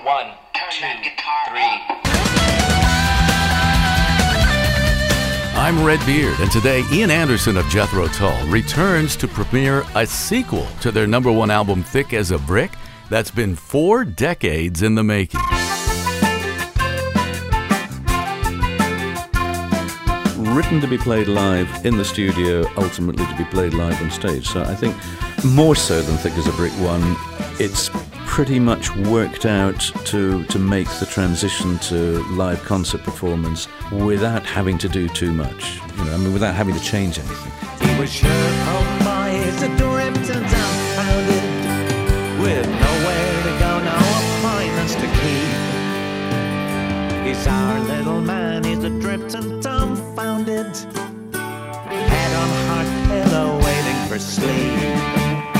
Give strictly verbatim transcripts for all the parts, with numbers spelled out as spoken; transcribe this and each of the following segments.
One, two, three. I'm Red Beard, and today Ian Anderson of Jethro Tull returns to premiere a sequel to their number one album, Thick as a Brick, that's been four decades in the making. Written to be played live in the studio, ultimately to be played live on stage. So I think more so than Thick as a Brick one, it's pretty much worked out to to make the transition to live concert performance without having to do too much. You know, I mean, without having to change anything. He was sure of boys adrift and dumbfounded, with nowhere to go, no appointments to keep. He's our little man, he's adrift and dumbfounded, head on heart pillow waiting for sleep.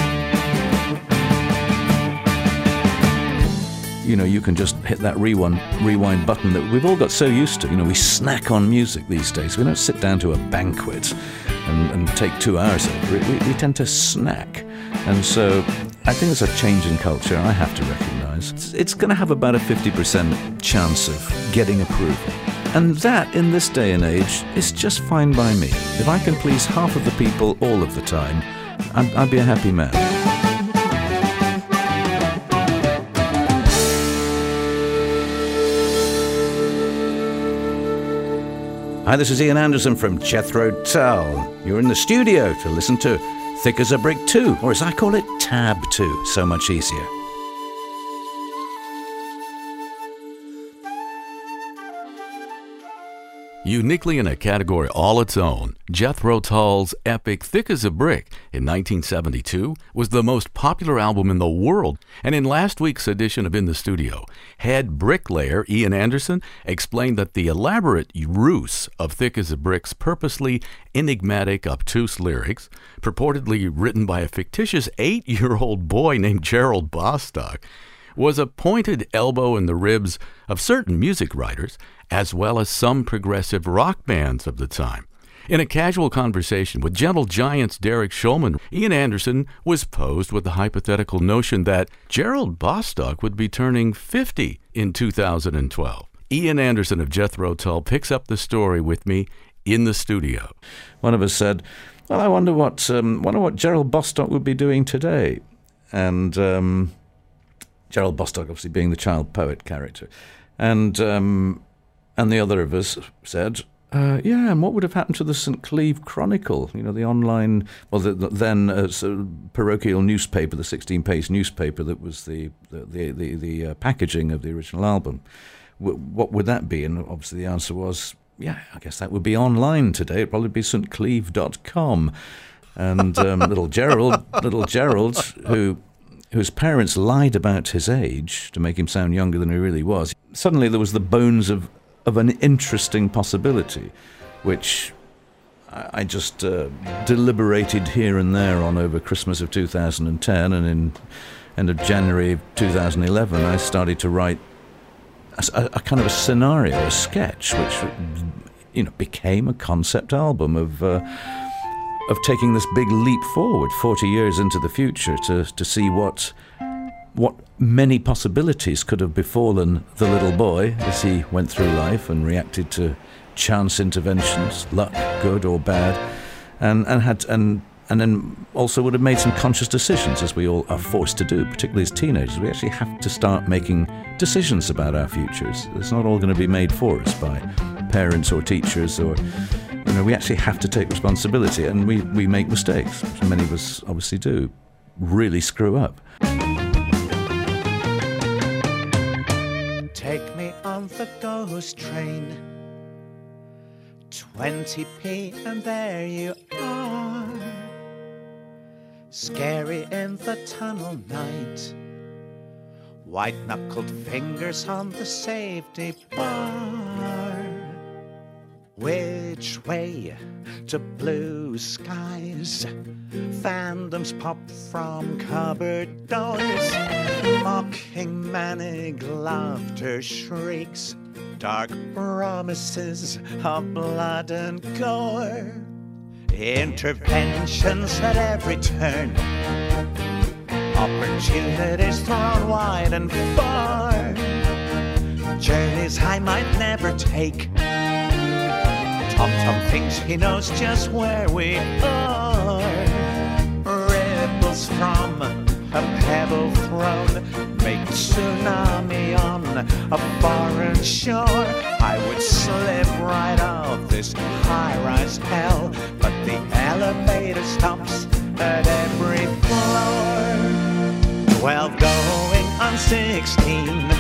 You know, you can just hit that rewind, rewind button that we've all got so used to. You know, we snack on music these days. We don't sit down to a banquet and, and take two hours over it. We, we tend to snack. And so I think there's a change in culture I have to recognise. It's, it's going to have about a fifty percent chance of getting approval. And that, in this day and age, is just fine by me. If I can please half of the people all of the time, I'd, I'd be a happy man. Hi, this is Ian Anderson from Jethro Tull. You're in the studio to listen to Thick as a Brick two, or as I call it, Tab two, so much easier. Uniquely in a category all its own, Jethro Tull's epic Thick as a Brick in nineteen seventy-two was the most popular album in the world, and in last week's edition of In the Studio, head bricklayer Ian Anderson explained that the elaborate ruse of Thick as a Brick's purposely enigmatic, obtuse lyrics, purportedly written by a fictitious eight-year-old boy named Gerald Bostock, was a pointed elbow in the ribs of certain music writers, as well as some progressive rock bands of the time. In a casual conversation with Gentle Giant's Derek Shulman, Ian Anderson was posed with the hypothetical notion that Gerald Bostock would be turning fifty in two thousand twelve. Ian Anderson of Jethro Tull picks up the story with me in the studio. One of us said, well, I wonder what um, wonder what Gerald Bostock would be doing today. And um, Gerald Bostock obviously being the child poet character. And um, and the other of us said, uh, yeah, and what would have happened to the Saint Cleeve Chronicle, you know, the online, well, the, the, then uh, so parochial newspaper, the sixteen-page newspaper that was the the the, the, the uh, packaging of the original album. W- what would that be? And obviously the answer was, yeah, I guess that would be online today. It'd probably be st cleeve dot com. And um, little Gerald, little Gerald, who... whose parents lied about his age to make him sound younger than he really was. Suddenly there was the bones of, of an interesting possibility, which I, I just uh, deliberated here and there on over Christmas of two thousand ten, and in end of January of two thousand eleven I started to write a, a kind of a scenario, a sketch, which you know became a concept album of uh, of taking this big leap forward forty years into the future to, to see what what many possibilities could have befallen the little boy as he went through life and reacted to chance interventions, luck, good or bad, and and had and and then also would have made some conscious decisions, as we all are forced to do, particularly as teenagers. We actually have to start making decisions about our futures. It's not all going to be made for us by parents or teachers or... You know, we actually have to take responsibility, and we, we make mistakes, which many of us obviously do, really screw up. Take me on the ghost train, twenty p and there you are, scary in the tunnel night, white-knuckled fingers on the safety bar. Which way to blue skies? Phantoms pop from cupboard doors. Mocking manic laughter shrieks. Dark promises of blood and gore. Interventions at every turn. Opportunities thrown wide and far. journeys I might never take. Tom Tom thinks he knows just where we are. Ripples from a pebble thrown make tsunami on a foreign shore. I would slip right off this high-rise hell, but the elevator stops at every floor. Twelve going on sixteen,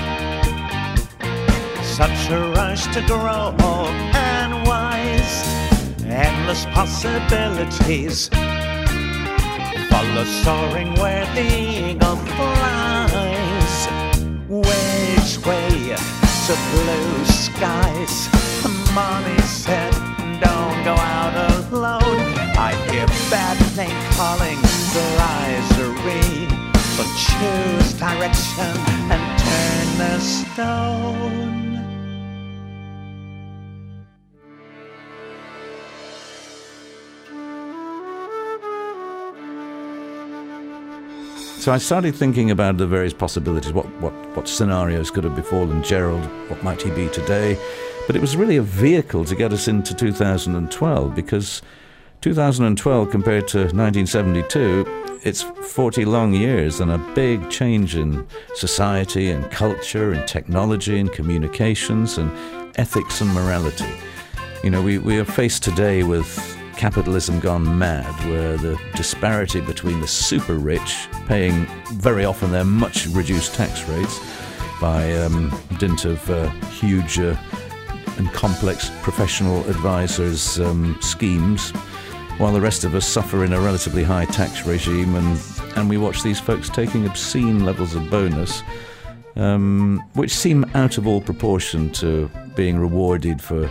such a rush to grow old and wise. Endless possibilities follow soaring where the eagle flies. Which way to blue skies? Mommy said, don't go out alone. I hear bad name calling the risery. So choose direction and turn the stone. So I started thinking about the various possibilities, what, what, what scenarios could have befallen Gerald, what might he be today. But it was really a vehicle to get us into two thousand twelve, because two thousand twelve compared to nineteen seventy-two, it's forty long years and a big change in society and culture and technology and communications and ethics and morality. You know, we, we are faced today with capitalism gone mad, where the disparity between the super rich, paying very often their much reduced tax rates by um, dint of uh, huge uh, and complex professional advisors' um, schemes, while the rest of us suffer in a relatively high tax regime, and, and we watch these folks taking obscene levels of bonus, um, which seem out of all proportion to being rewarded for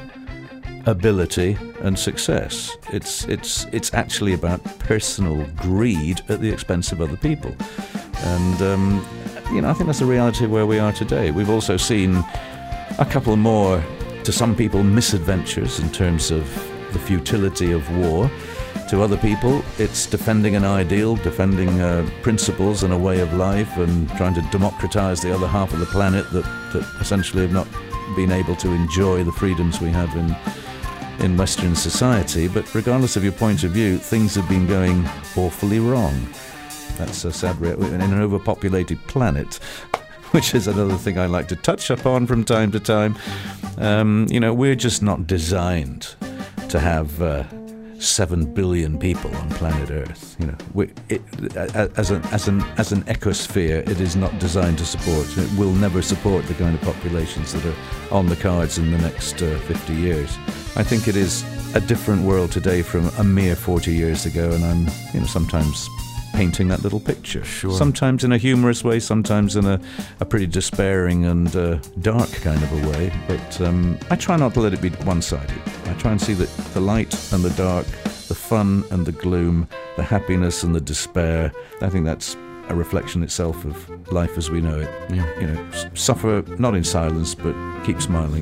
ability and success. It's it's it's actually about personal greed at the expense of other people, and um, you know I think that's the reality where we are today. We've also seen a couple more, to some people, misadventures in terms of the futility of war. To other people, it's defending an ideal, defending uh, principles and a way of life, and trying to democratize the other half of the planet that that essentially have not been able to enjoy the freedoms we have in. in Western society. But regardless of your point of view, things have been going awfully wrong. That's a sad reality in an overpopulated planet, which is another thing I like to touch upon from time to time. Um, you know, we're just not designed to have uh, seven billion people on planet Earth. You know, we, it, as an as an as an ecosphere, it is not designed to support. It will never support the kind of populations that are on the cards in the next uh, fifty years. I think it is a different world today from a mere forty years ago, and I'm, you know, sometimes painting that little picture. Sure. Sometimes in a humorous way, sometimes in a, a pretty despairing and uh, dark kind of a way. But um, I try not to let it be one-sided. I try and see that the light and the dark, the fun and the gloom, the happiness and the despair. I think that's a reflection itself of life as we know it. Yeah. You know, s- suffer not in silence, but keep smiling.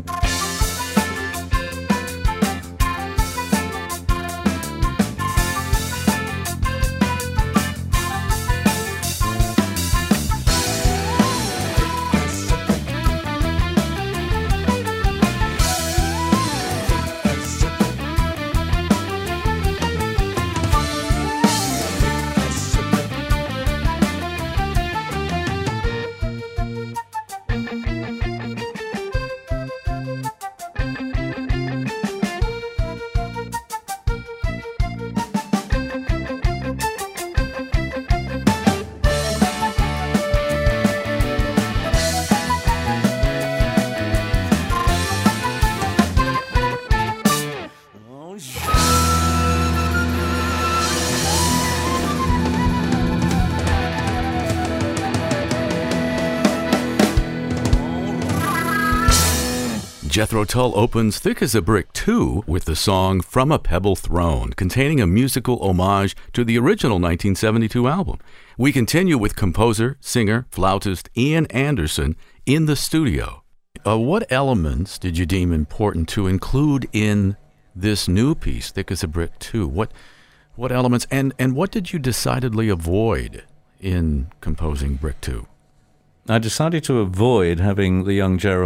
Jethro Tull opens Thick as a Brick two with the song From a Pebble Thrown, containing a musical homage to the original nineteen seventy-two album. We continue with composer, singer, flautist Ian Anderson in the studio. Uh, what elements did you deem important to include in this new piece, Thick as a Brick two? What what elements, and, and what did you decidedly avoid in composing Brick two? I decided to avoid having the young Gerald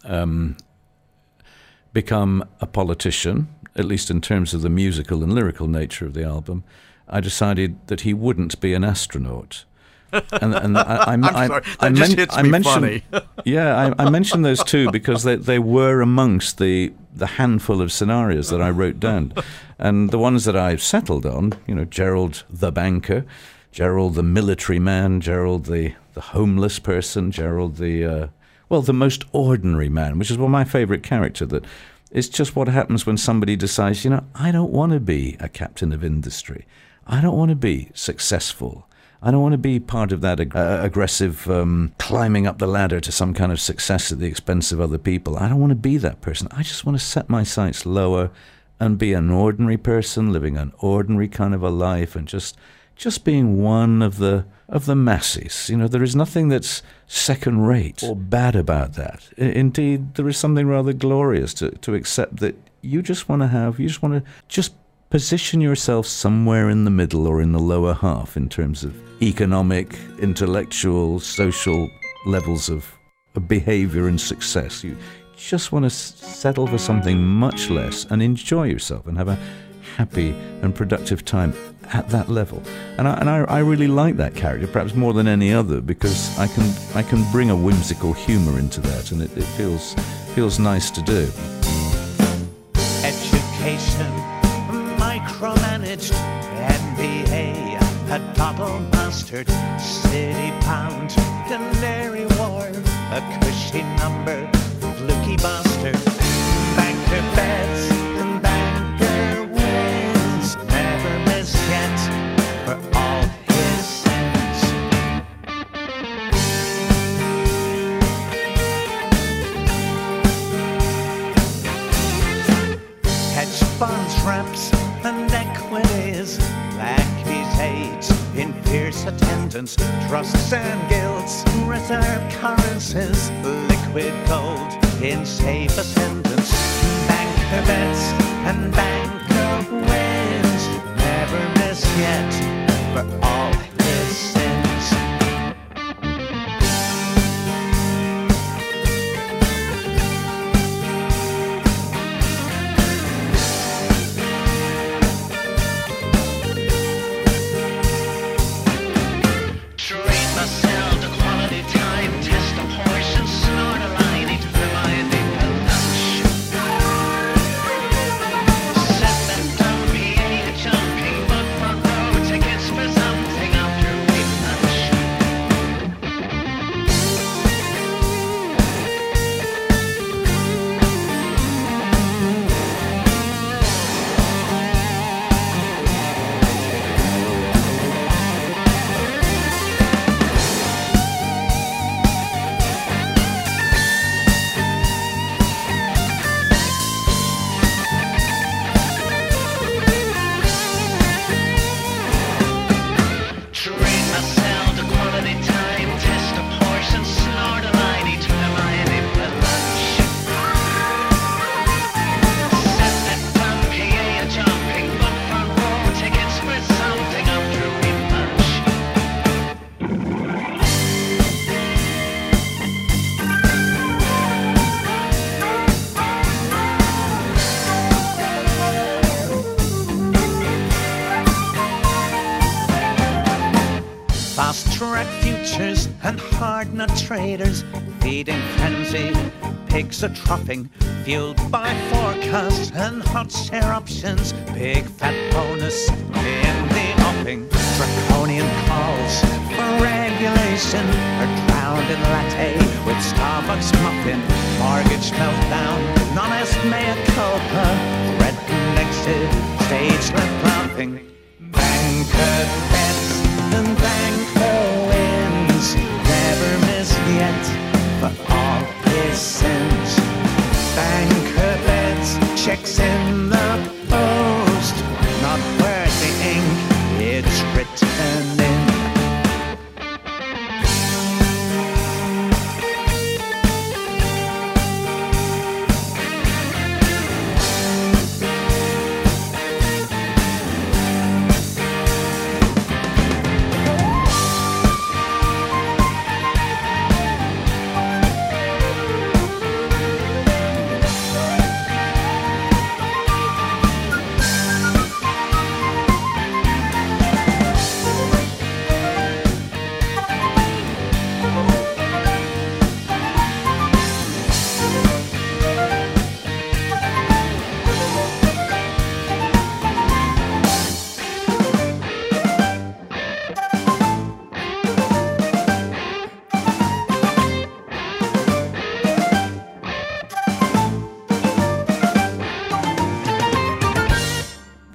um, become a politician, at least in terms of the musical and lyrical nature of the album, I decided that he wouldn't be an astronaut. And, and I, I, I'm I, sorry, I, that just men- hits I me mentioned, funny. yeah, I, I mentioned those two because they, they were amongst the, the handful of scenarios that I wrote down. And the ones that I've settled on, you know, Gerald the banker, Gerald the military man, Gerald the, the homeless person, Gerald the, uh, well, the most ordinary man, which is one of my favourite character, that it's just what happens when somebody decides, you know, I don't want to be a captain of industry. I don't want to be successful. I don't want to be part of that ag- uh, aggressive um, climbing up the ladder to some kind of success at the expense of other people. I don't want to be that person. I just want to set my sights lower and be an ordinary person, living an ordinary kind of a life, and just just being one of the of the masses. You know, there is nothing that's second rate or bad about that. I- indeed, there is something rather glorious to, to accept that you just want to have, you just want to just position yourself somewhere in the middle or in the lower half in terms of economic, intellectual, social levels of, of behavior and success. You just want to s- settle for something much less and enjoy yourself and have a happy and productive time at that level. And I, and I, I really like that character, perhaps more than any other, because I can I can bring a whimsical humour into that, and it, it feels feels nice to do. Education, micromanaged, M B A, a double mastered, city pound, canary wharf, a cushy number, fluky bastard, banker bets, and banker wins, never miss yet, for all his sins. Hedge funds, reps, and equities, lackeys, aides, in fierce attendance, trusts and guilds, reserve currencies, liquid gold, in safe ascendance, banker bets and banker wins, never miss yet, for all his sins. Treat myself to quality time, test a portion, snort a line, eat reminding for lunch. Set that dumb P A to jumping, but front row tickets for something after we lunch. Treat myself to quality time, test a portion, snort a line, eat reminding for lunch. Set that dumb P A a jumping, but front row tickets for something after we lunch. Fast track futures and hard nut traders, feeding frenzy, pigs are troughing, fueled by forecasts and hot share options, big fat bonus in the offing, draconian calls for regulation are drowned in latte with Starbucks muffin, mortgage meltdown, non-est mea culpa, threatened exit, stage left laughing, banker bets and banker wins, never miss yet for all his sins. Banker bets, checks in the post, not worth the ink, it's written in.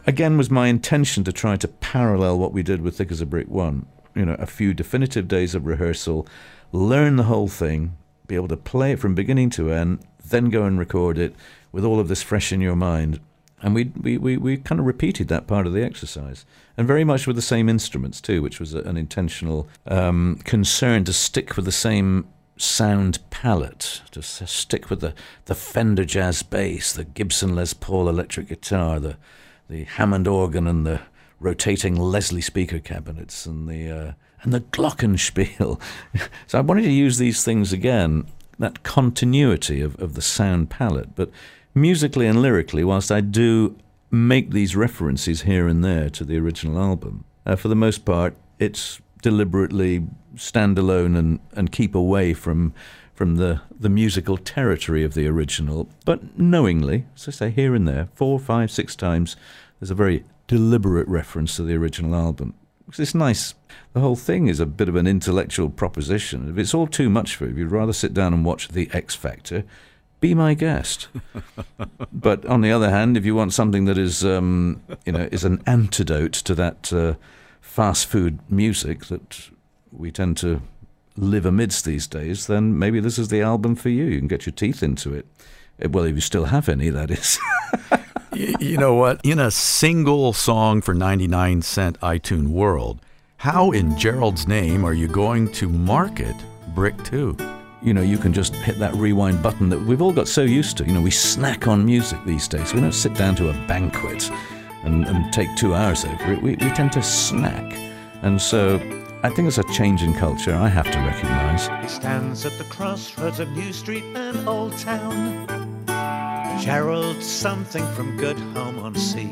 again, was my intention to try to parallel what we did with Thick as a Brick one. You know, a few definitive days of rehearsal, learn the whole thing, be able to play it from beginning to end, then go and record it with all of this fresh in your mind. And we we, we, we kind of repeated that part of the exercise. And very much with the same instruments too, which was an intentional um, concern to stick with the same sound palette, to s- stick with the, the Fender jazz bass, the Gibson Les Paul electric guitar, the, the Hammond organ and the rotating Leslie speaker cabinets and the uh, and the glockenspiel. So I wanted to use these things again, that continuity of, of the sound palette, but musically and lyrically, whilst I do make these references here and there to the original album, uh, for the most part, it's deliberately stand alone and, and keep away from from the, the musical territory of the original, but knowingly, as I say, here and there, four, five, six times, there's a very deliberate reference to the original album. Because it's nice. The whole thing is a bit of an intellectual proposition. If it's all too much for you, if you'd rather sit down and watch The X Factor, be my guest. But on the other hand, if you want something that is, um, you know, is an antidote to that uh, fast food music that we tend to live amidst these days, then maybe this is the album for you. You can get your teeth into it. Well, if you still have any, that is. you, you know what? In a single song for ninety-nine cent iTunes world, how in Gerald's name are you going to market Brick two? You know, you can just hit that rewind button that we've all got so used to. You know, we snack on music these days. We don't sit down to a banquet and, and take two hours over it. We, we tend to snack. And so I think it's a change in culture I have to recognise. He stands at the crossroads of New Street and Old Town. Gerald, something from Good Home on Sea.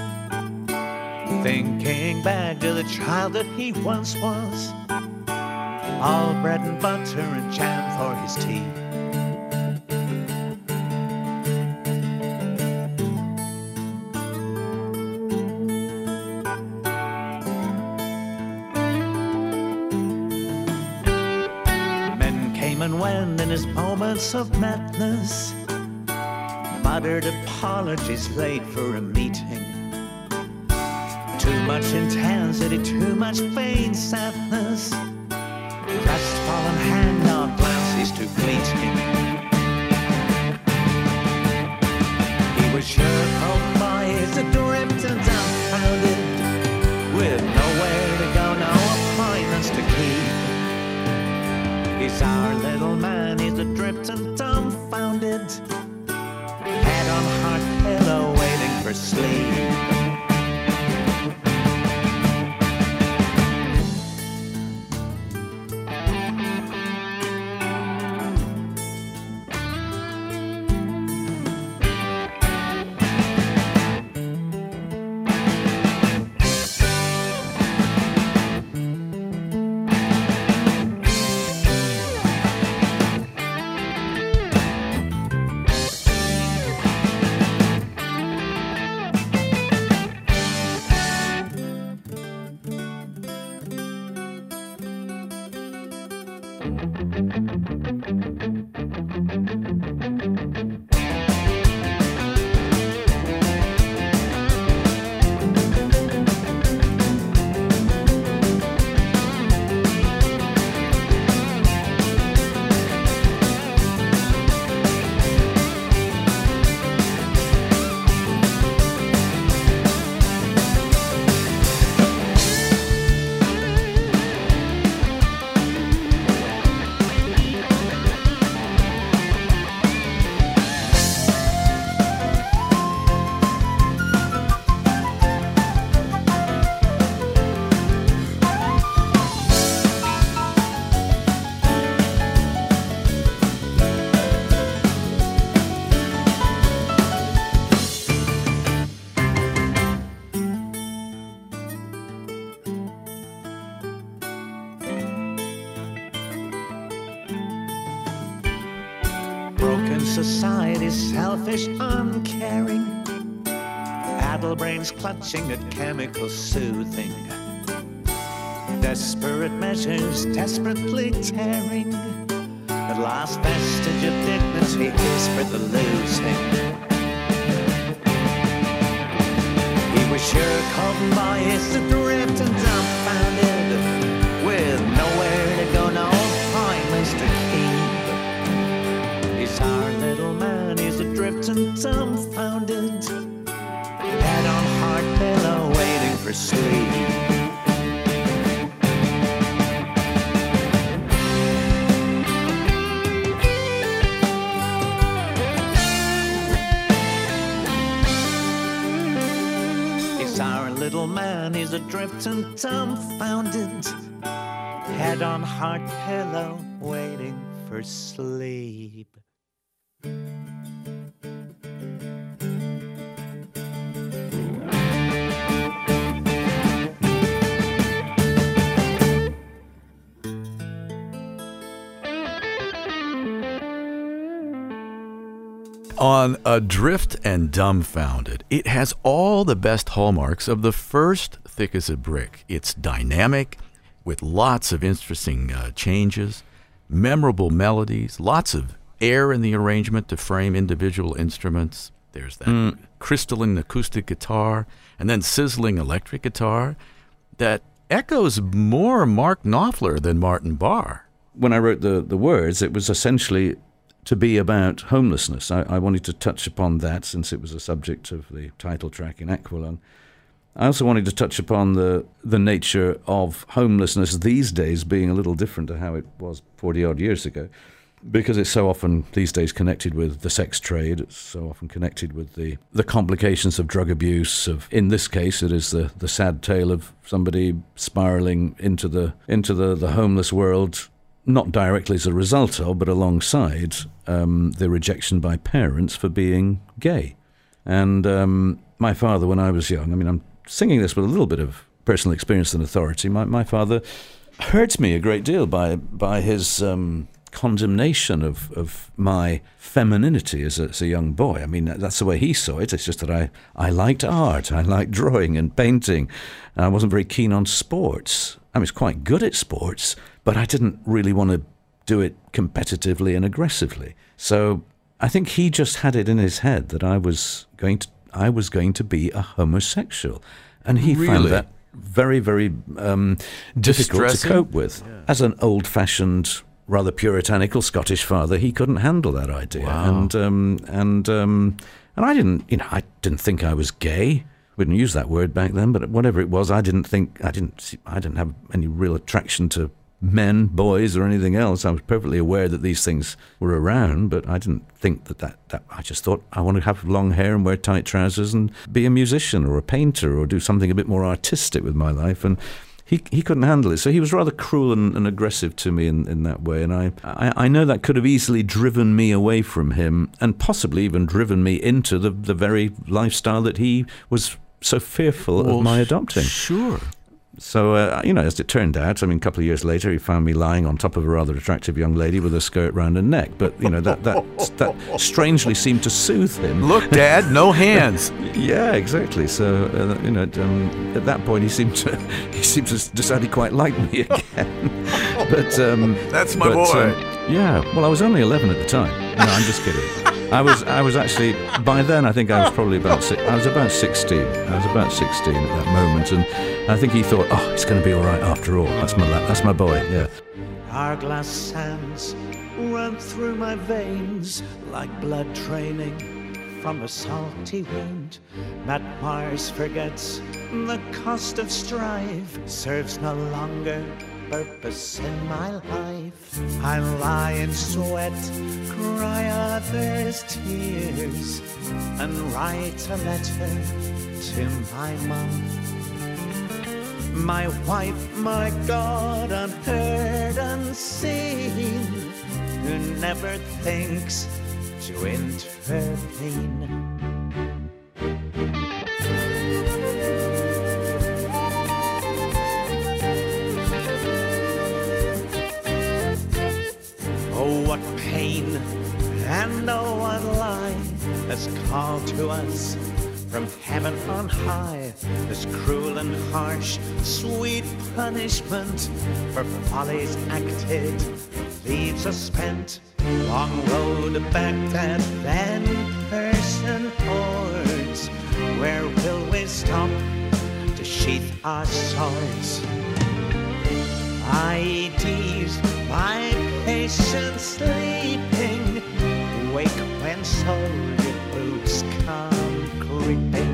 Thinking back to the child that he once was, all bread and butter and jam for his tea. Men came and went in his moments of madness, muttered apologies late for a meeting. Too much intensity, too much vain sadness, crestfallen hand on glances too fleeting. He was sure home boys adrift and dumbfounded, with nowhere to go, no appointments to keep. He's our little man, he's adrift and dumbfounded, head on heart pillow waiting for sleep. Society, selfish, uncaring, addle brains clutching at chemical soothing, desperate measures desperately tearing, the last vestige of dignity is for the losing. He was was sure caught by his adrift and dumbfounded, with nowhere to go, no finds to keep. He's our little man, he's adrift and dumbfounded, head on hard pillow waiting for sleep. Little man, he's adrift and dumbfounded, head on hard pillow, waiting for sleep. On Adrift and Dumbfounded, it has all the best hallmarks of the first Thick as a Brick. It's dynamic, with lots of interesting uh, changes, memorable melodies, lots of air in the arrangement to frame individual instruments. There's that mm. crystalline acoustic guitar, and then sizzling electric guitar that echoes more Mark Knopfler than Martin Barre. When I wrote the, the words, it was essentially to be about homelessness. I, I wanted to touch upon that since it was a subject of the title track in Aqualung. I also wanted to touch upon the the nature of homelessness these days being a little different to how it was forty-odd years ago, because it's so often these days connected with the sex trade. It's so often connected with the, the complications of drug abuse. Of in this case, it is the, the sad tale of somebody spiraling into the into the, the homeless world, not directly as a result of, but alongside um, the rejection by parents for being gay. And um, my father, when I was young, I mean, I'm singing this with a little bit of personal experience and authority. My, my father hurt me a great deal by by his um, condemnation of, of my femininity as a, as a young boy. I mean, that's the way he saw it. It's just that I, I liked art. I liked drawing and painting. And I wasn't very keen on sports. I was quite good at sports, but I didn't really want to do it competitively and aggressively. So I think he just had it in his head that I was going to I was going to be a homosexual, and he really? found that very, very um, difficult Distressing? to cope with. Yeah. As an old-fashioned, rather puritanical Scottish father, he couldn't handle that idea, wow. and um, and um, and I didn't, you know, I didn't think I was gay. We didn't use that word back then, but whatever it was, I didn't think I didn't see, I didn't have any real attraction to men, boys, or anything else. I was perfectly aware that these things were around, but I didn't think that that, that I just thought I want to have long hair and wear tight trousers and be a musician or a painter or do something a bit more artistic with my life. And he he couldn't handle it. So he was rather cruel and, and aggressive to me in, in that way. And I, I, I know that could have easily driven me away from him and possibly even driven me into the, the very lifestyle that he was so fearful well, of my adopting. Sure. So, uh, you know, as it turned out, I mean, a couple of years later, he found me lying on top of a rather attractive young lady with a skirt round her neck. But, you know, that that that strangely seemed to soothe him. Look, Dad, no hands. Yeah, exactly. So, uh, you know, um, at that point, he seemed to he seemed to decide he quite liked me again. but um, That's my but, boy. Um, yeah. Well, I was only eleven at the time. No, I'm just kidding. I was I was actually by then I think I was probably about si- I was about sixteen. I was about sixteen at that moment, and I think he thought, oh, it's going to be all right after all. That's my la- that's my boy. Yeah. Hourglass sands run through my veins like blood draining from a salty wound. Matt Mars forgets the cost of strife serves no longer purpose in my life. I lie in sweat, cry others' tears, and write a letter to my mom. My wife, my God, unheard, unseen, who never thinks to intervene. Oh, what pain and oh, what lie has called to us from heaven on high. This cruel and harsh, sweet punishment for follies acted leaves us spent. Long road back that then person hordes. Where will we stop to sheath our swords. I ease my patience sleeping, wake when soldier boots come creeping.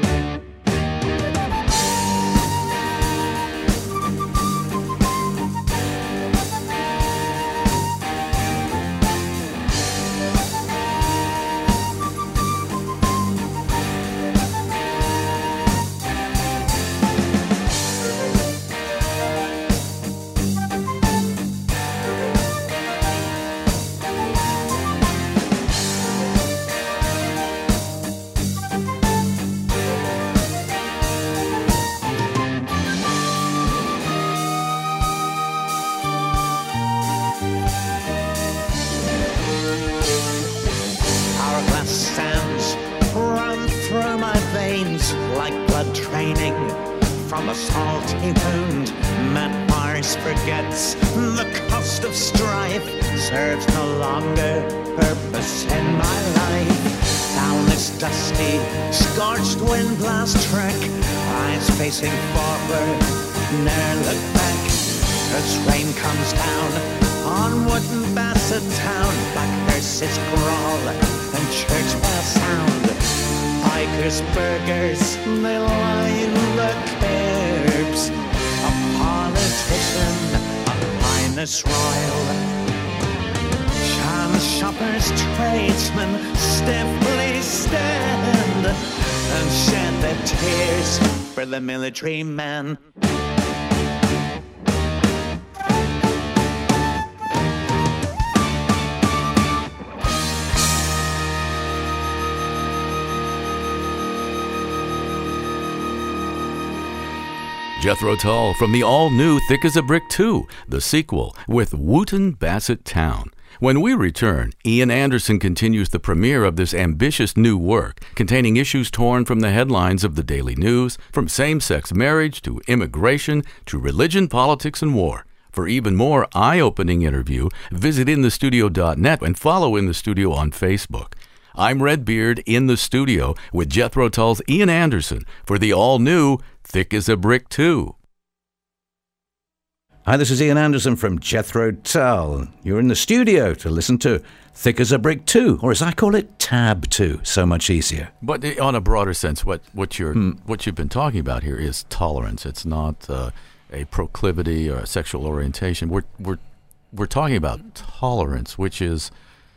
From a salty wound, man Mars forgets the cost of strife serves no longer purpose in my life. Down this dusty, scorched windblast trek, eyes facing forward, ne'er look back. As rain comes down on wooden Bassett town, black hearses crawl and church bells sound. Bikers, burgers, they line the curbs. A politician, a highness royal. Sham shoppers, tradesmen stiffly stand and shed their tears for the military man. Jethro Tull from the all-new Thick as a Brick two, the sequel, with Wootton Bassett Town. When we return, Ian Anderson continues the premiere of this ambitious new work, containing issues torn from the headlines of the Daily News, from same-sex marriage to immigration to religion, politics, and war. For even more eye-opening interview, visit in the studio dot net and follow In the Studio on Facebook. I'm Redbeard in the studio with Jethro Tull's Ian Anderson for the all-new Thick as a Brick two. Hi, this is Ian Anderson from Jethro Tull. You're in the studio to listen to Thick as a Brick two, or as I call it, Tab two. So much easier. But on a broader sense, what, what, you're, hmm. what you've been talking about here is tolerance. It's not uh, a proclivity or a sexual orientation. We're, we're, we're talking about tolerance, which is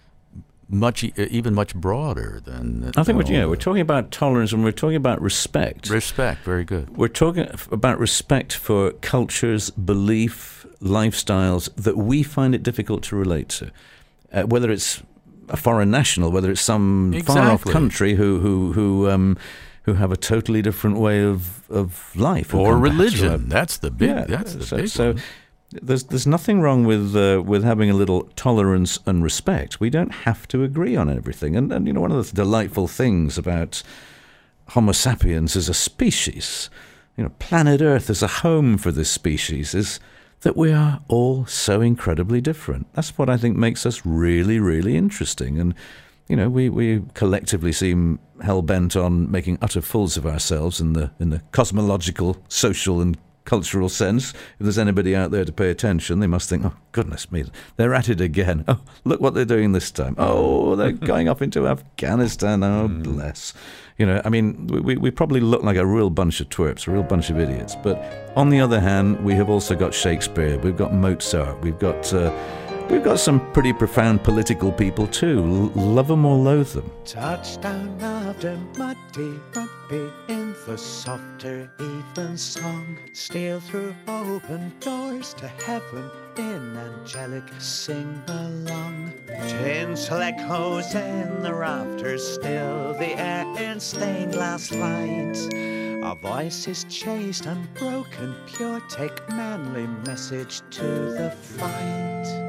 much even much broader than I think. We're, yeah, we're talking about tolerance, and we're talking about respect. Respect, very good. We're talking about respect for cultures, belief, lifestyles that we find it difficult to relate to, uh, whether it's a foreign national, whether it's some exactly. far-off country who who who um, who have a totally different way of of life or religion. That's the big. Yeah, that's the so, big. So, one. There's there's nothing wrong with uh, with having a little tolerance and respect. We don't have to agree on everything. And, and you know, one of the delightful things about Homo sapiens as a species, you know, planet Earth as a home for this species, is that we are all so incredibly different. That's what I think makes us really, really interesting. And you know, we, we collectively seem hell-bent on making utter fools of ourselves in the in the cosmological, social, and cultural sense. If there's anybody out there to pay attention, they must think, oh, goodness me, they're at it again. Oh, look what they're doing this time. Oh, they're going off into Afghanistan. Oh, mm. bless. You know, I mean, we, we probably look like a real bunch of twerps, a real bunch of idiots. But on the other hand, we have also got Shakespeare, we've got Mozart, we've got... Uh, We've got some pretty profound political people too. L- love them or loathe them. Touchdown after muddy rugby in the softer even song. Steal through open doors to heaven in angelic sing-along. Tinsel echoes in the rafters, still the air in stained glass light. Our voice is chaste and broken, pure, take manly message to the fight.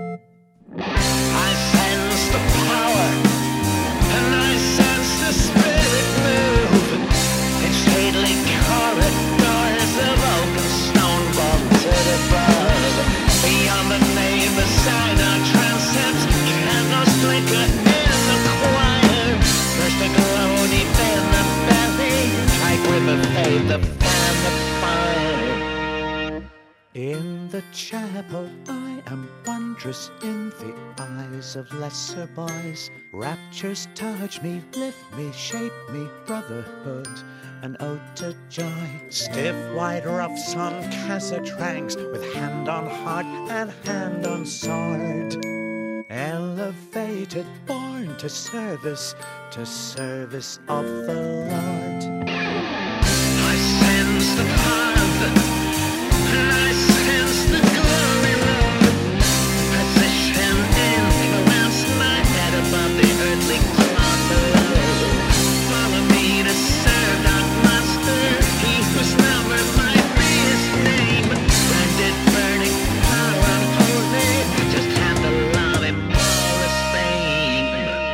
I sense the power, and I sense the spirit move. It's stately corridors of oaken stone vaulted above. Beyond the neighbor's sign, our transepts, candles flicker in the choir. There's the glow deep in the belly, like with pebble, I am wondrous in the eyes of lesser boys. Raptures touch me, lift me, shape me, brotherhood, an ode to joy. Stiff white ruffs on cassatrangs, with hand on heart and hand on sword. Elevated, born to service, to service of the Lord. I sense the path, and I sense the glory road. Position, influence, my head above the earthly cloud below. Follow me to serve our master, he whose number might be his name. Blended, burning, power unholy, just handle love in all the same.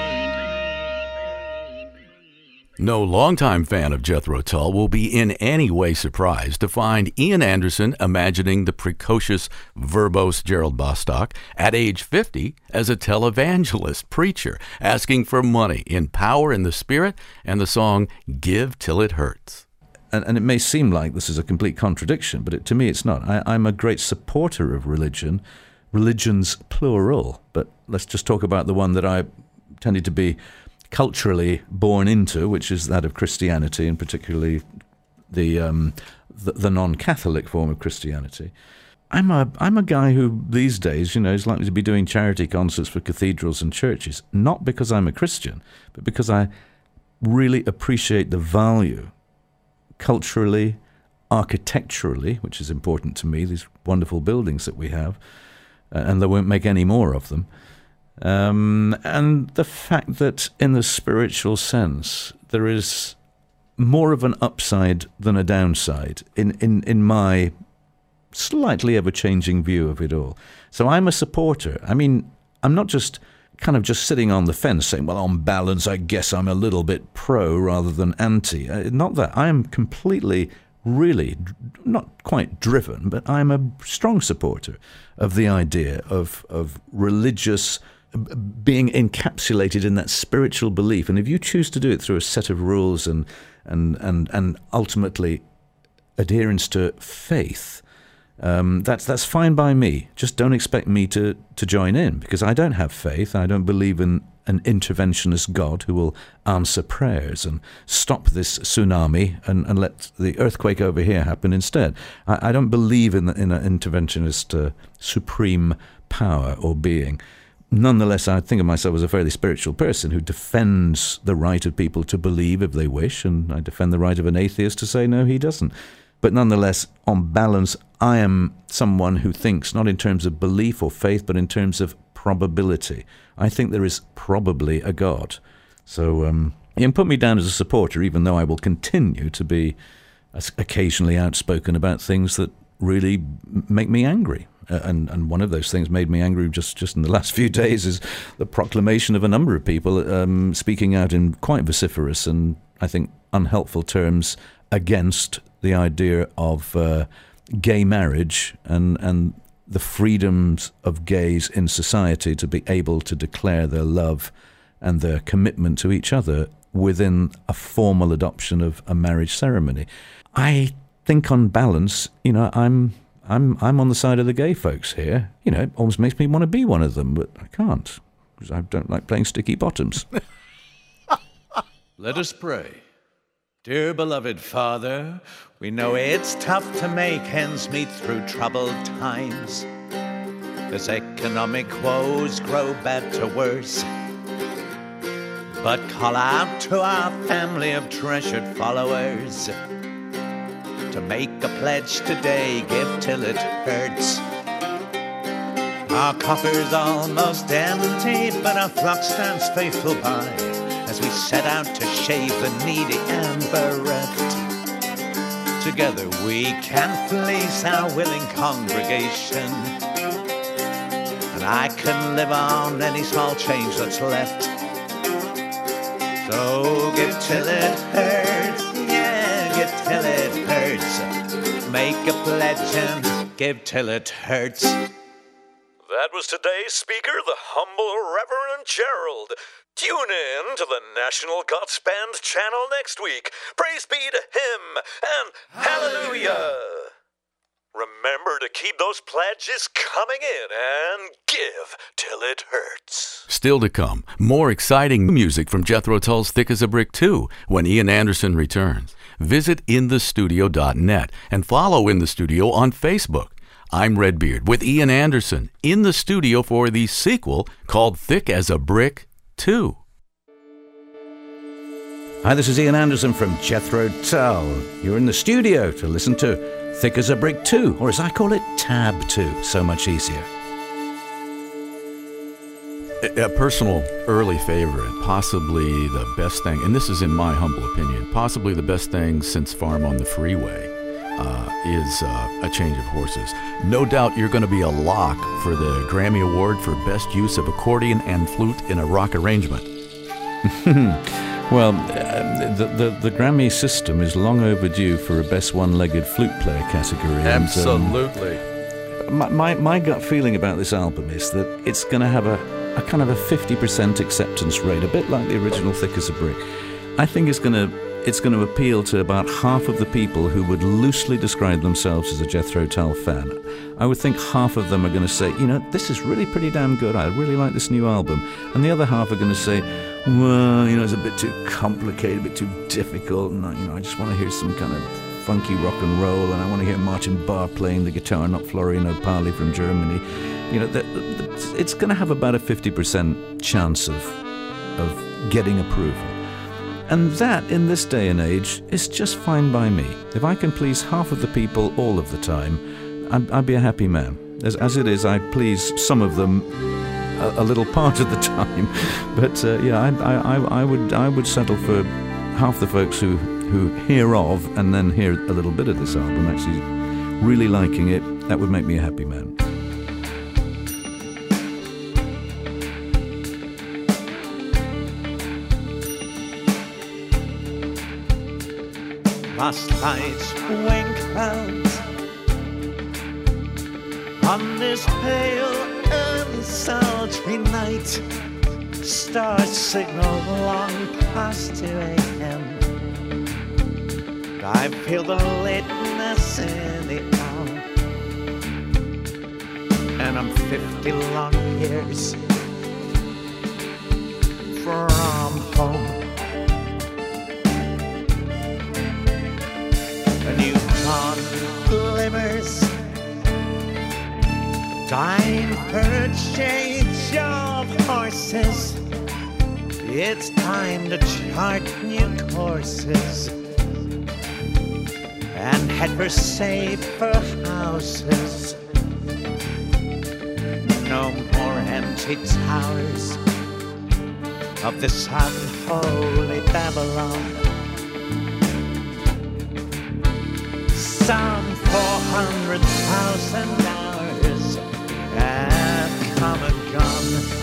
No longtime fan of Jethro Tull will be in any way surprised to find Ian Anderson imagining the precocious, verbose Gerald Bostock at age fifty as a televangelist preacher, asking for money in Power in the Spirit and the song Give Till It Hurts. And, and it may seem like this is a complete contradiction, but it, to me it's not. I, I'm a great supporter of religion, religions plural, but let's just talk about the one that I tended to be culturally born into, which is that of Christianity, and particularly the um, the, the non-Catholic form of Christianity. I'm a I'm a guy who these days, you know, is likely to be doing charity concerts for cathedrals and churches, not because I'm a Christian, but because I really appreciate the value culturally, architecturally, which is important to me, these wonderful buildings that we have, uh, and they won't make any more of them. Um, and the fact that in the spiritual sense, there is more of an upside than a downside in, in, in my slightly ever-changing view of it all. So I'm a supporter. I mean, I'm not just kind of just sitting on the fence saying, well, on balance, I guess I'm a little bit pro rather than anti. Uh, not that. I am completely, really, not quite driven, but I'm a strong supporter of the idea of, of religious being encapsulated in that spiritual belief. And if you choose to do it through a set of rules and and and, and ultimately adherence to faith, um, that's that's fine by me. Just don't expect me to, to join in, because I don't have faith. I don't believe in an interventionist God who will answer prayers and stop this tsunami and, and let the earthquake over here happen instead. I, I don't believe in, the, in an interventionist uh, supreme power or being. Nonetheless, I think of myself as a fairly spiritual person who defends the right of people to believe if they wish, and I defend the right of an atheist to say no, he doesn't. But nonetheless, on balance, I am someone who thinks not in terms of belief or faith, but in terms of probability. I think there is probably a God. So um, you can put me down as a supporter, even though I will continue to be occasionally outspoken about things that really make me angry. Uh, and, and one of those things made me angry just, just in the last few days is the proclamation of a number of people um, speaking out in quite vociferous and, I think, unhelpful terms against the idea of uh, gay marriage and, and the freedoms of gays in society to be able to declare their love and their commitment to each other within a formal adoption of a marriage ceremony. I think on balance, you know, I'm I'm I'm on the side of the gay folks here. You know, it almost makes me want to be one of them, but I can't, because I don't like playing sticky bottoms. Let us pray. Dear beloved Father, we know it's tough to make ends meet through troubled times. As economic woes grow bad to worse, but call out to our family of treasured followers to make a pledge today, give till it hurts. Our coffer's almost empty, but our flock stands faithful by as we set out to shave the needy and bereft. Together we can fleece our willing congregation, and I can live on any small change that's left. So give till it hurts, yeah, give till it hurts. Make a pledge and give till it hurts. That was today's speaker, the humble Reverend Gerald. Tune in to the National Gospel channel next week. Praise be to him and hallelujah. Remember to keep those pledges coming in and give till it hurts. Still to come, more exciting music from Jethro Tull's Thick as a Brick two when Ian Anderson returns. Visit in the studio dot net and follow In the Studio on Facebook. I'm Redbeard with Ian Anderson in the studio for the sequel called Thick as a Brick two. Hi, this is Ian Anderson from Jethro Tull. You're in the studio to listen to Thick as a Brick two, or as I call it, Tab two. So much easier. A personal early favorite, possibly the best thing, and this is in my humble opinion, possibly the best thing since Farm on the Freeway, uh, is uh, A Change of Horses. No doubt you're going to be a lock for the Grammy Award for Best Use of Accordion and Flute in a Rock Arrangement. Well, uh, the, the the Grammy system is long overdue for a Best One-Legged Flute Player category. Absolutely. And, um, my, my my gut feeling about this album is that it's going to have a, a kind of a fifty percent acceptance rate, a bit like the original Thick as a Brick. I think it's going to it's going to appeal to about half of the people who would loosely describe themselves as a Jethro Tull fan. I would think half of them are going to say, you know, this is really pretty damn good. I really like this new album. And the other half are going to say, well, you know, it's a bit too complicated, a bit too difficult, and you know, I just want to hear some kind of funky rock and roll, and I want to hear Martin Barr playing the guitar, not Florian Opali from Germany. You know, the, the, it's going to have about a fifty percent chance of of getting approval. And that, in this day and age, is just fine by me. If I can please half of the people all of the time, I'd, I'd be a happy man. As, as it is, I please some of them a, a little part of the time. But uh, yeah, I, I, I would I would settle for half the folks who, who hear of and then hear a little bit of this album actually really liking it. That would make me a happy man. Last night's wind clouds on this pale and sultry night, stars signal long past two a.m. I feel the lateness in the hour, and I'm fifty long years from home. A new dawn glimmers, time for a change of horses. It's time to chart new courses and head for safer houses. No more empty towers of this unholy Babylon. Some four hundred thousand hours have come and gone.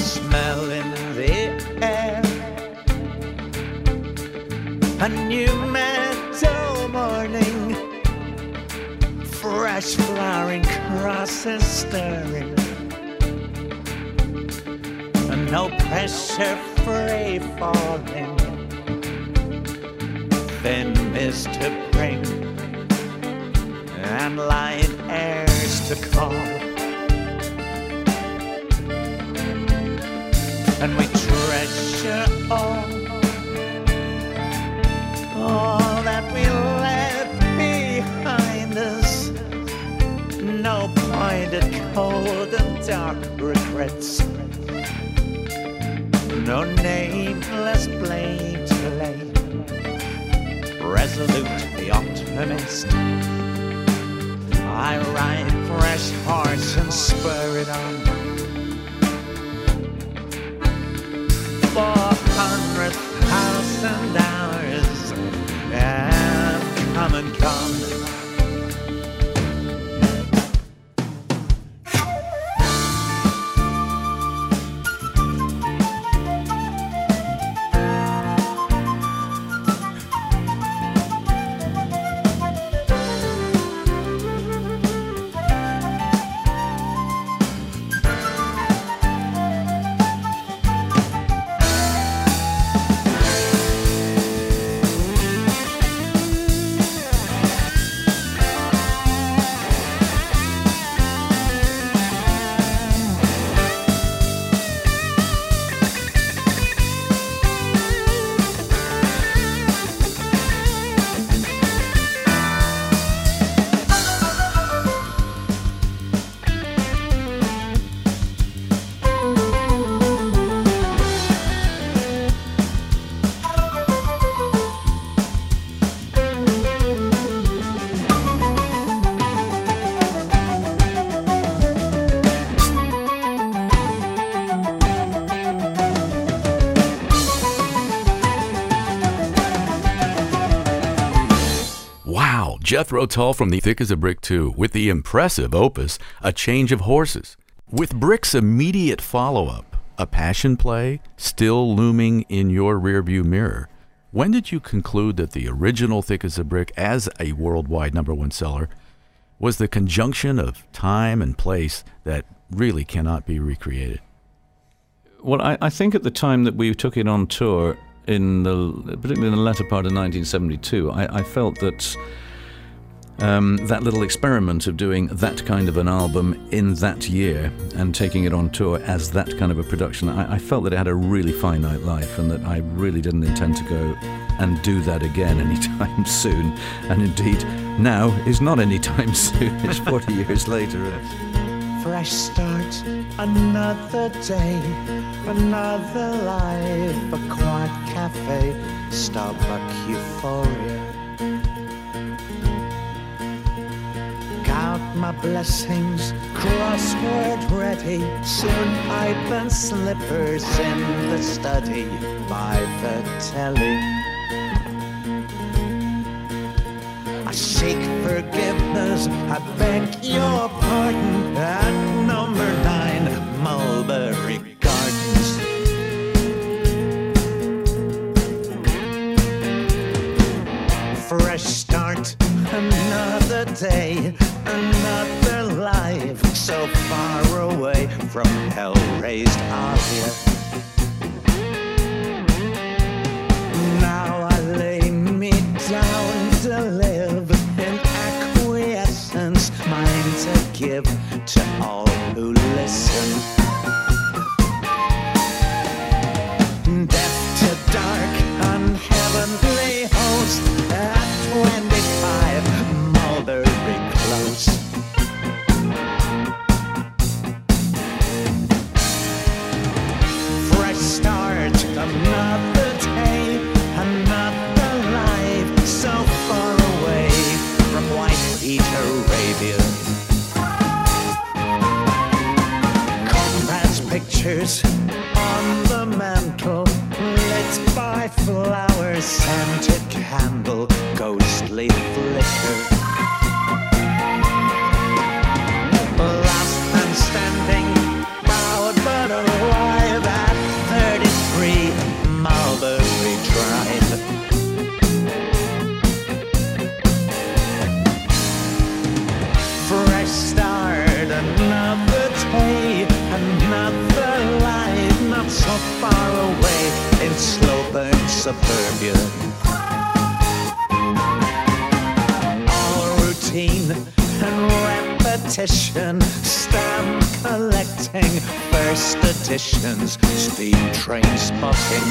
smell in the air, a new meadow morning, fresh flowering crosses stirring, and no pressure free falling, thin mist to bring, and light airs to call. And we treasure all, all that we left behind us. No pointed, cold and dark regrets, no nameless blame to lay. Resolute the optimist, I ride fresh horse and spur it on. Four hundred thousand hours have come and gone. Jethro Tull from The Thick as a Brick two with the impressive opus, A Change of Horses. With Brick's immediate follow-up, A Passion Play, still looming in your rearview mirror, when did you conclude that the original Thick as a Brick as a worldwide number one seller was the conjunction of time and place that really cannot be recreated? Well, I, I think at the time that we took it on tour, in the particularly in the latter part of nineteen seventy-two, I, I felt that Um, that little experiment of doing that kind of an album in that year and taking it on tour as that kind of a production, I, I felt that it had a really finite life and that I really didn't intend to go and do that again anytime soon. And indeed, now is not anytime soon. It's forty years later. Fresh start, another day, another life, a quiet cafe, Starbucks euphoria. Count my blessings, crossword ready, soon pipe and slippers in the study by the telly. I seek forgiveness, I beg your pardon, at number nine Mulberry Gardens. Fresh start, another day, another life, so far away from hell-raised Aria. Now I lay me down to live in acquiescence, mine to give to all who listen. Death to dark, unheavenly host, at twenty-five, Mulberry Close. Fresh start, another day, another life, so far away from White Heat Arabia. Comrades' pictures on the mantle, lit by flowers, scented candle, ghostly flicker. Last man standing, bowed but alive, suburbia. All routine and repetition, stamp collecting, first editions, steam train spotting.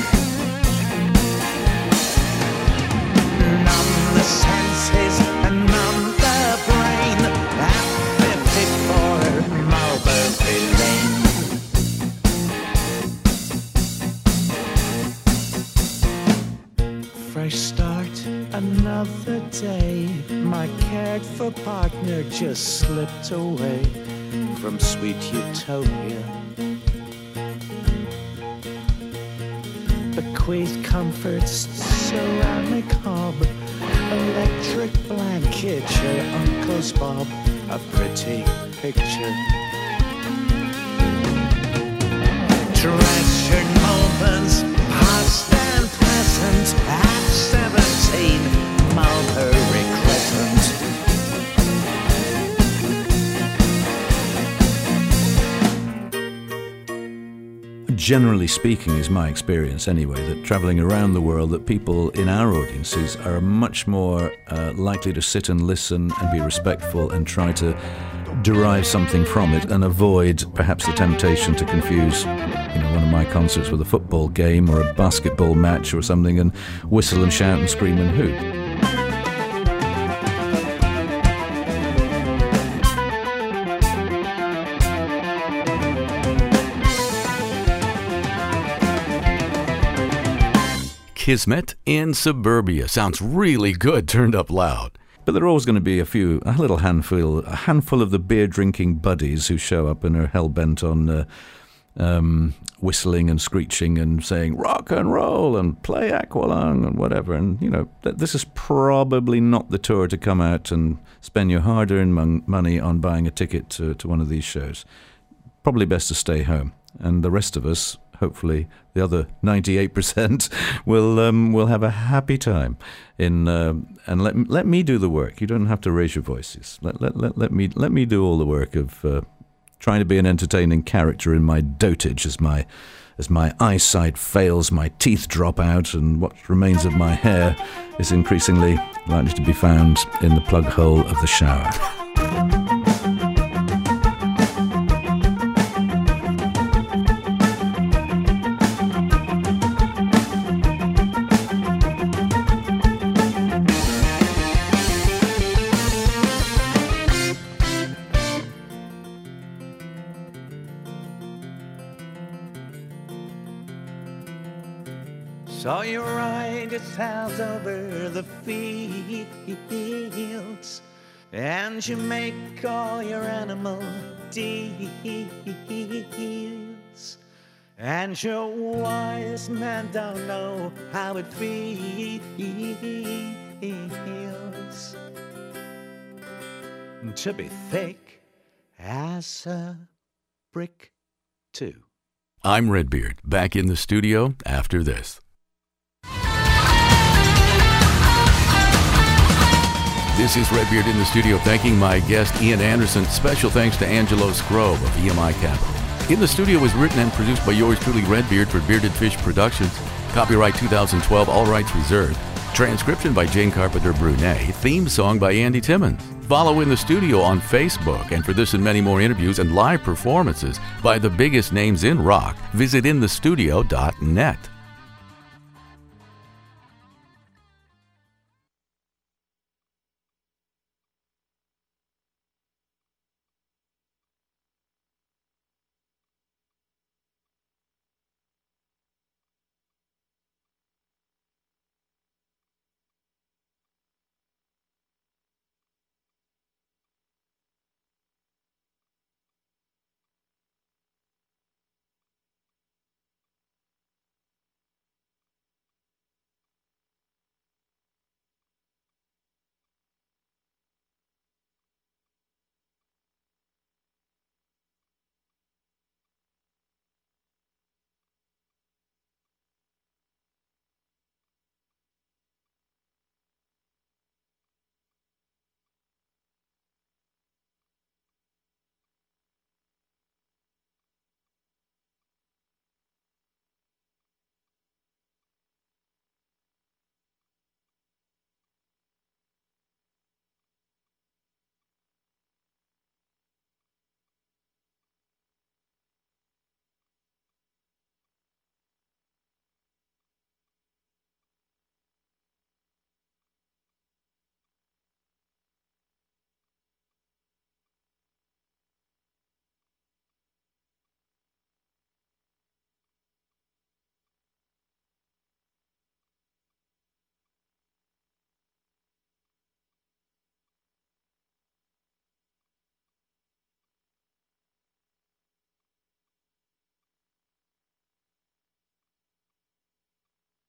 Numb the senses and numb the brain at fifty-four Marlborough Lane. Fresh start, another day. My cared for partner just slipped away from sweet utopia. Bequeathed comforts, ceramic hob, electric blanket, your uncle's Bob, a pretty picture. Treasured moments, past and present, at seventeen, Mulberry Crescent. Generally speaking, is my experience anyway, that travelling around the world, that people in our audiences are much more uh, likely to sit and listen and be respectful and try to derive something from it and avoid perhaps the temptation to confuse, you know, one of my concerts with a football game or a basketball match or something and whistle and shout and scream and hoot. Kismet in Suburbia. Sounds really good turned up loud. But there are always going to be a few, a little handful, a handful of the beer-drinking buddies who show up and are hell-bent on uh, um, whistling and screeching and saying rock and roll and play Aqualung and whatever. And, you know, th- this is probably not the tour to come out and spend your hard-earned mon- money on buying a ticket to, to one of these shows. Probably best to stay home. And the rest of us, hopefully the other ninety-eight percent, will um, will have a happy time in uh, and let let me do the work. You don't have to raise your voices. Let let let, let me let me do all the work of uh, trying to be an entertaining character in my dotage as my as my eyesight fails, my teeth drop out, and what remains of my hair is increasingly likely to be found in the plug hole of the shower. Saw you ride yourselves over the fields, and you make all your animal deals, and your wise man don't know how it feels to be thick as a brick too. I'm Redbeard, back in the studio after this. This is Redbeard in the studio, thanking my guest Ian Anderson. Special thanks to Angelo Scrobe of E M I Capital. In the Studio was written and produced by yours truly, Redbeard, for Bearded Fish Productions. Copyright two thousand twelve, all rights reserved. Transcription by Jane Carpenter Brunet. Theme song by Andy Timmons. Follow In the Studio on Facebook. And for this and many more interviews and live performances by the biggest names in rock, visit in the studio dot net.